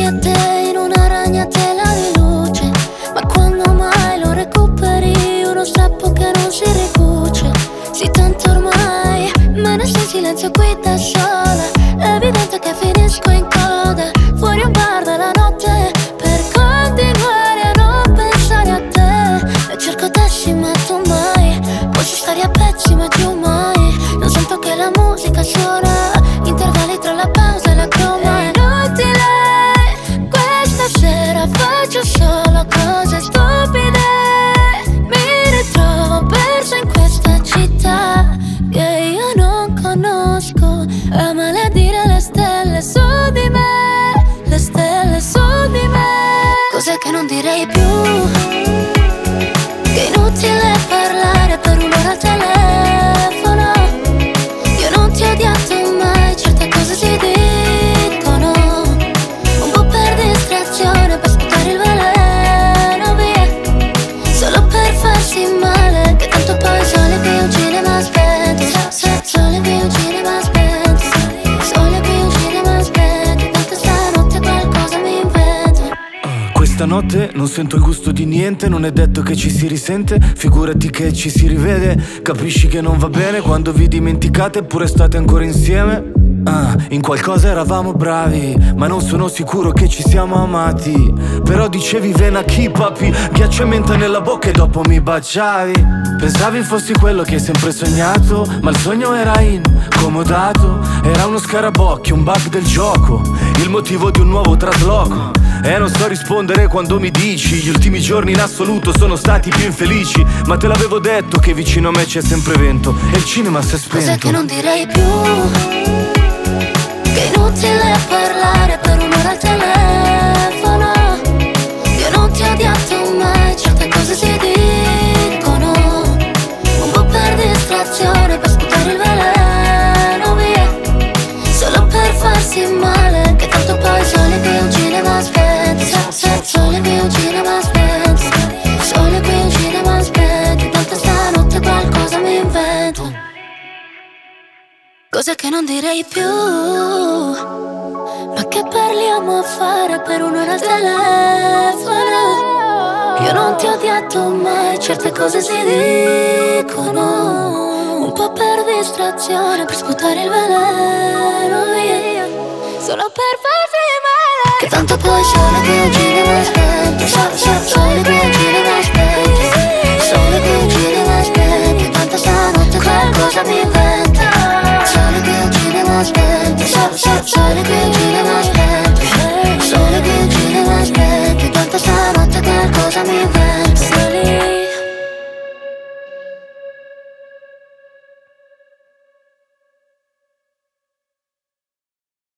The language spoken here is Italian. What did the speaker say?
a te in una ragnatela di luce, ma quando mai lo recuperi uno strappo che non si ricuce? Sì, tanto ormai me ne sto in silenzio qui da sola, è evidente che finisco in coda fuori un bar della notte per continuare a non pensare a te. E cerco te sì ma tu mai, posso stare a pezzi ma giù mai. Non sento che la musica suona, intervalli tra la pausa e la coma. È inutile, questa sera faccio solo cose stupide. Mi ritrovo persa in questa città che io non conosco, a maledire le stelle su di me, le stelle su di me. Cos'è che non direi più? Che è inutile parlare per un'ora al telefono. Io non ti ho odiato mai, certe cose si dicono, un po' per distrazione, per sputare il veleno via, solo per farsi male, che tanto poi sole qui un cinema spento, sole qui un cinema spento, sole qui un cinema spento, tanto stanotte qualcosa mi invento. Questa notte non sento il gusto di niente, non è detto che ci si risente, figurati che ci si rivede. Capisci che non va bene quando vi dimenticate eppure state ancora insieme. In qualcosa eravamo bravi, ma non sono sicuro che ci siamo amati. Però dicevi vena chi papi, ghiaccio e menta nella bocca e dopo mi baciavi. Pensavi fossi quello che hai sempre sognato, ma il sogno era incomodato. Era uno scarabocchio, un bug del gioco, il motivo di un nuovo trasloco. E non so rispondere quando mi dici gli ultimi giorni in assoluto sono stati più infelici, ma te l'avevo detto che vicino a me c'è sempre vento e il cinema si è spento. Cos'è che non direi più? Che è inutile parlare per un'ora al telefono. Io non ti ho odiato mai, certe cose si dicono, un po' per distrazione, per sputare il veleno via, solo per farsi male, che tanto poi sole qui un cinema spento, sole qui un cinema spento, sole qui un cinema spento, tanto stanotte qualcosa mi invento. Cose che non direi più, ma che parliamo a fare per un'ora al telefono. Io non ti ho odiato mai, certe cose si dicono, un po' per distrazione, per sputare il veleno via, solo per farsi male, che tanto poi sole qui un cinema spento, sole qui un cinema spento.